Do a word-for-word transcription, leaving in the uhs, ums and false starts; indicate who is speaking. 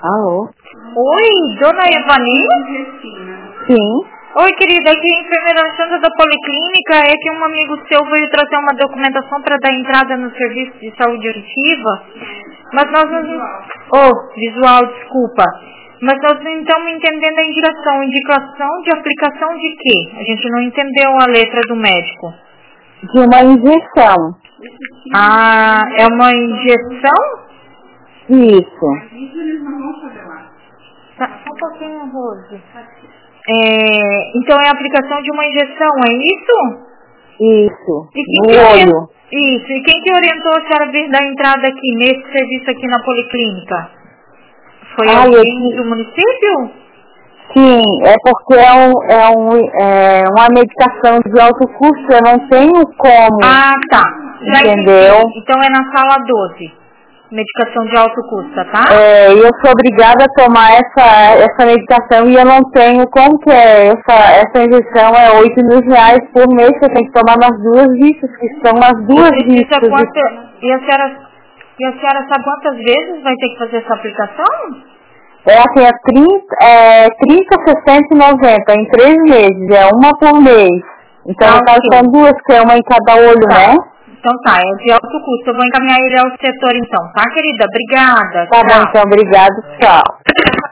Speaker 1: Alô?
Speaker 2: Oi, dona Evani?
Speaker 1: Sim.
Speaker 2: Oi, querida, aqui é a enfermeira Alexandra da Policlínica. É que um amigo seu veio trazer uma documentação para dar entrada no serviço de saúde auditiva. Mas nós não... Oh, visual, desculpa. Mas nós não estamos entendendo a indicação. Indicação de aplicação de quê? A gente não entendeu a letra do médico.
Speaker 1: De uma injeção.
Speaker 2: Ah, é uma injeção?
Speaker 1: Isso.
Speaker 2: Tá, só um pouquinho, Rose. É, então é a aplicação de uma injeção, é isso?
Speaker 1: Isso.
Speaker 2: E quem
Speaker 1: No
Speaker 2: que
Speaker 1: olho.
Speaker 2: orient... Isso. E quem que orientou a senhora a vir dar entrada aqui, nesse serviço aqui na Policlínica? Foi
Speaker 1: Ah,
Speaker 2: alguém
Speaker 1: eu...
Speaker 2: do município?
Speaker 1: Sim, é porque é, um, é, um, é uma medicação de alto custo, eu não tenho como.
Speaker 2: Ah, tá. Já
Speaker 1: Entendeu?
Speaker 2: entendi. Então é na sala doze. Medicação de alto custo, tá?
Speaker 1: É, eu sou obrigada a tomar essa, essa medicação e eu não tenho como que é. Essa, essa injeção é oito mil reais por mês, eu tenho que tomar nas duas vistas, que são as duas
Speaker 2: E precisa
Speaker 1: vistas.
Speaker 2: quanta... E a senhora... E a senhora sabe quantas vezes vai ter que fazer essa aplicação?
Speaker 1: É assim, é trinta, é trinta, sessenta e noventa em três meses, é uma por mês. Então,
Speaker 2: Tá,
Speaker 1: no caso,
Speaker 2: ok.
Speaker 1: são duas, que é uma em cada olho,
Speaker 2: Tá.
Speaker 1: né?
Speaker 2: Então tá, é de alto custo. Eu vou encaminhar ele ao setor então, tá, querida? Obrigada.
Speaker 1: Tá bom,
Speaker 2: Tchau.
Speaker 1: então, obrigado, tchau.